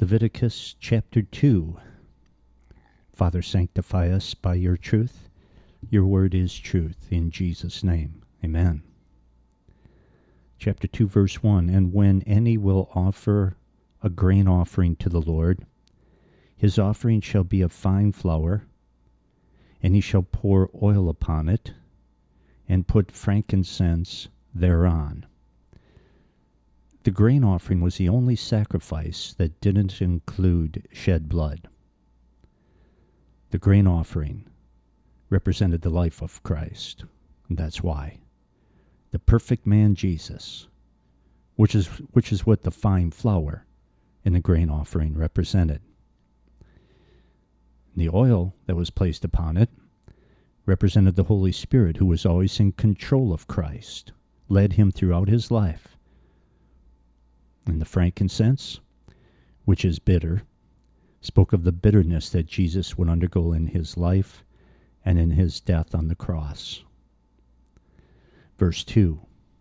Leviticus chapter 2. Father, sanctify us by your truth. Your word is truth. In Jesus' name, amen. Chapter 2, verse 1. And when any will offer a grain offering to the Lord, his offering shall be of fine flour, and he shall pour oil upon it, and put frankincense thereon. The grain offering was the only sacrifice that didn't include shed blood. The grain offering represented the life of Christ, and that's why. The perfect man Jesus, which is what the fine flour in the grain offering represented. The oil that was placed upon it represented the Holy Spirit, who was always in control of Christ, led him throughout his life. And the frankincense, which is bitter, spoke of the bitterness that Jesus would undergo in his life and in his death on the cross. Verse 2.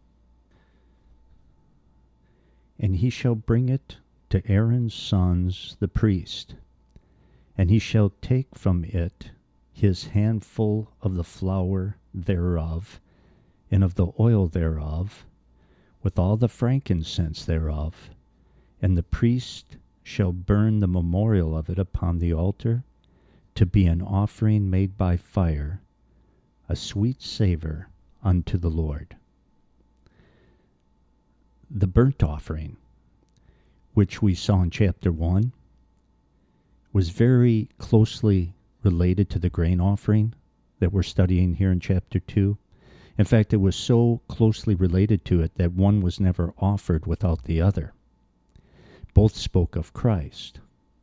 And he shall bring it to Aaron's sons the priest, and he shall take from it his handful of the flour thereof, and of the oil thereof, with all the frankincense thereof, and the priest shall burn the memorial of it upon the altar, to be an offering made by fire, a sweet savor unto the Lord. The burnt offering, which we saw in chapter 1, was very closely related to the grain offering that we're studying here in chapter 2. In fact, it was so closely related to it that one was never offered without the other. Both spoke of Christ.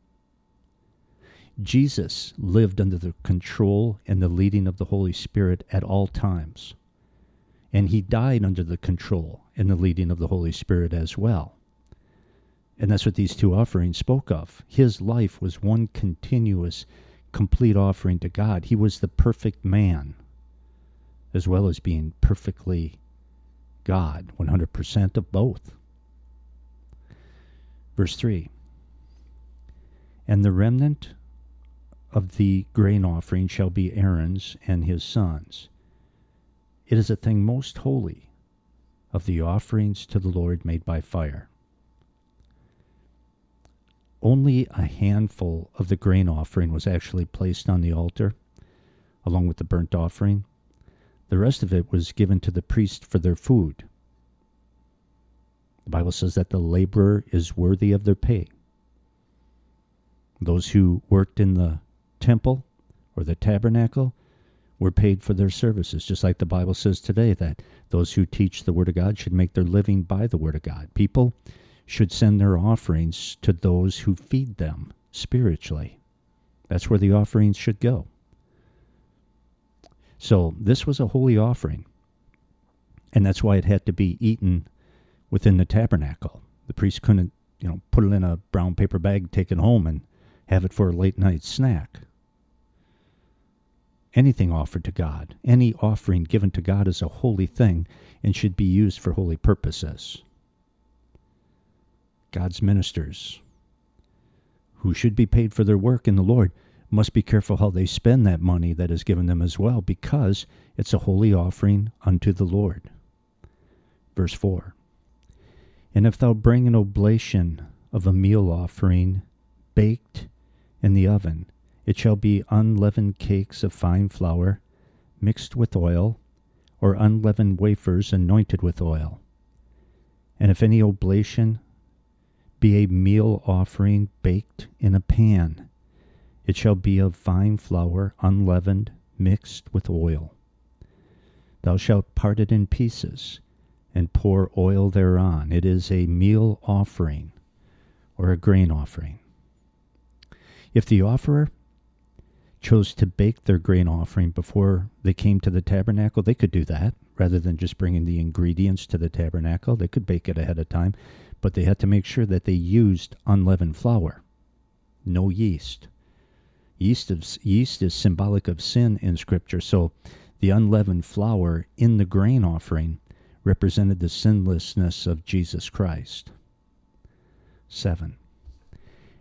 Jesus lived under the control and the leading of the Holy Spirit at all times. And he died under the control and the leading of the Holy Spirit as well. And that's what these two offerings spoke of. His life was one continuous, complete offering to God. He was the perfect man, as well as being perfectly God, 100% of both. Verse 3. And the remnant of the grain offering shall be Aaron's and his sons. It is a thing most holy of the offerings to the Lord made by fire. Only a handful of the grain offering was actually placed on the altar, along with the burnt offering. The rest of it was given to the priest for their food. The Bible says that the laborer is worthy of their pay. Those who worked in the temple or the tabernacle were paid for their services, just like the Bible says today that those who teach the Word of God should make their living by the Word of God. People should send their offerings to those who feed them spiritually. That's where the offerings should go. So this was a holy offering, and that's why it had to be eaten within the tabernacle. The priest couldn't, put it in a brown paper bag, take it home, and have it for a late night snack. Anything offered to God, any offering given to God is a holy thing and should be used for holy purposes. God's ministers, who should be paid for their work in the Lord, must be careful how they spend that money that is given them as well, because it's a holy offering unto the Lord. Verse 4. And if thou bring an oblation of a meal offering baked in the oven, it shall be unleavened cakes of fine flour mixed with oil, or unleavened wafers anointed with oil. And if any oblation be a meal offering baked in a pan, it shall be of fine flour, unleavened, mixed with oil. Thou shalt part it in pieces, and pour oil thereon. It is a meal offering, or a grain offering. If the offerer chose to bake their grain offering before they came to the tabernacle, they could do that, rather than just bringing the ingredients to the tabernacle. They could bake it ahead of time, but they had to make sure that they used unleavened flour, no yeast. Yeast is symbolic of sin in Scripture, so the unleavened flour in the grain offering represented the sinlessness of Jesus Christ. 7.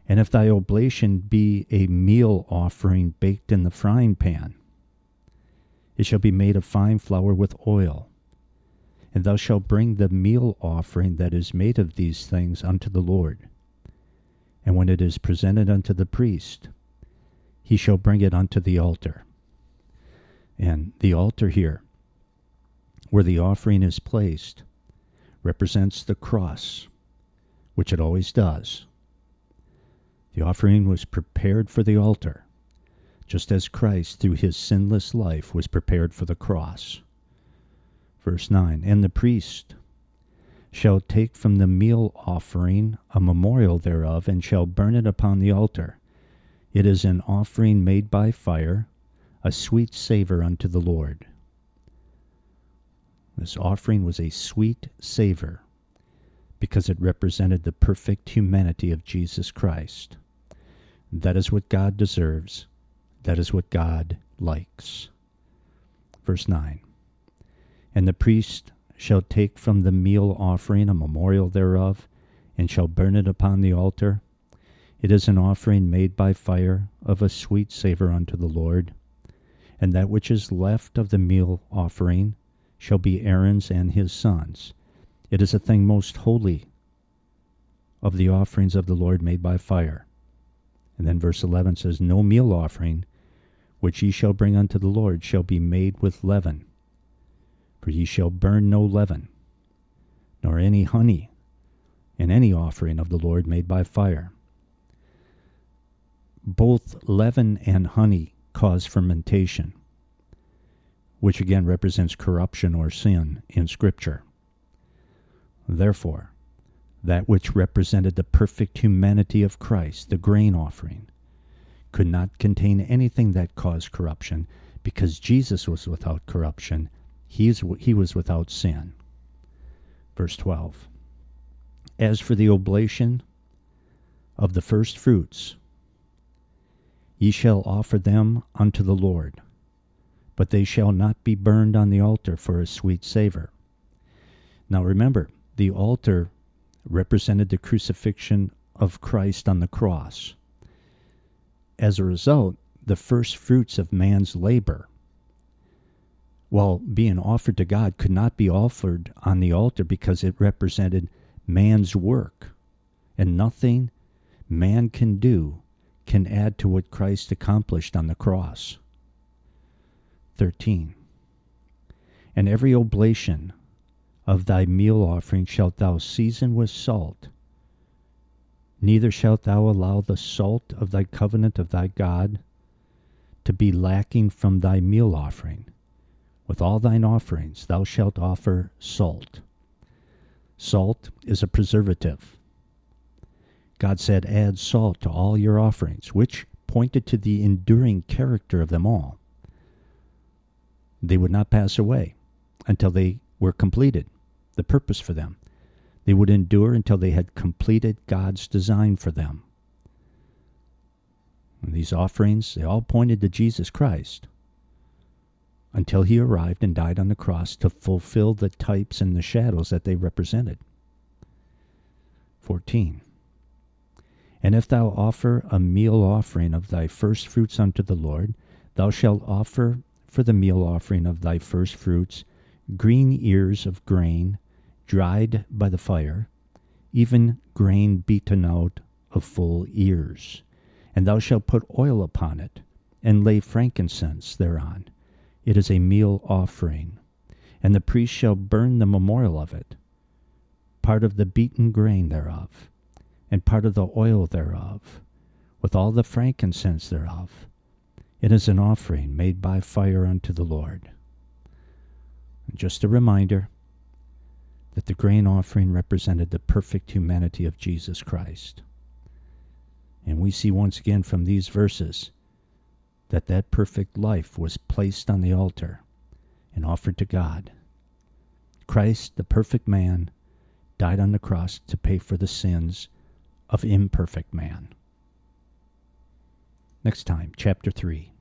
And if thy oblation be a meal offering baked in the frying pan, it shall be made of fine flour with oil. And thou shalt bring the meal offering that is made of these things unto the Lord. And when it is presented unto the priest, he shall bring it unto the altar. And the altar here, where the offering is placed, represents the cross, which it always does. The offering was prepared for the altar, just as Christ, through his sinless life, was prepared for the cross. Verse 9, and the priest shall take from the meal offering a memorial thereof, and shall burn it upon the altar. It is an offering made by fire, a sweet savor unto the Lord. This offering was a sweet savor because it represented the perfect humanity of Jesus Christ. That is what God deserves. That is what God likes. Verse 9, and the priest shall take from the meal offering a memorial thereof, and shall burn it upon the altar. It is an offering made by fire, of a sweet savor unto the Lord. And that which is left of the meal offering shall be Aaron's and his sons. It is a thing most holy of the offerings of the Lord made by fire. And then verse 11 says, no meal offering which ye shall bring unto the Lord shall be made with leaven. For ye shall burn no leaven, nor any honey in any offering of the Lord made by fire. Both leaven and honey cause fermentation, which again represents corruption or sin in Scripture. Therefore, that which represented the perfect humanity of Christ, the grain offering, could not contain anything that caused corruption, because Jesus was without corruption. He was without sin. Verse 12. As for the oblation of the first fruits, ye shall offer them unto the Lord, but they shall not be burned on the altar for a sweet savor. Now remember, the altar represented the crucifixion of Christ on the cross. As a result, the first fruits of man's labor, while being offered to God, could not be offered on the altar because it represented man's work, and nothing man can do can add to what Christ accomplished on the cross. 13. And every oblation of thy meal offering shalt thou season with salt. Neither shalt thou allow the salt of thy covenant of thy God to be lacking from thy meal offering. With all thine offerings thou shalt offer salt. Salt is a preservative. God said, add salt to all your offerings, which pointed to the enduring character of them all. They would not pass away until they were completed, the purpose for them. They would endure until they had completed God's design for them. And these offerings, they all pointed to Jesus Christ until he arrived and died on the cross to fulfill the types and the shadows that they represented. 14. And if thou offer a meal offering of thy first fruits unto the Lord, thou shalt offer for the meal offering of thy first fruits green ears of grain, dried by the fire, even grain beaten out of full ears. And thou shalt put oil upon it, and lay frankincense thereon. It is a meal offering. And the priest shall burn the memorial of it, part of the beaten grain thereof, and part of the oil thereof, with all the frankincense thereof. It is an offering made by fire unto the Lord. And just a reminder that the grain offering represented the perfect humanity of Jesus Christ. And we see once again from these verses that that perfect life was placed on the altar and offered to God. Christ, the perfect man, died on the cross to pay for the sins of imperfect man. Next time, chapter 3.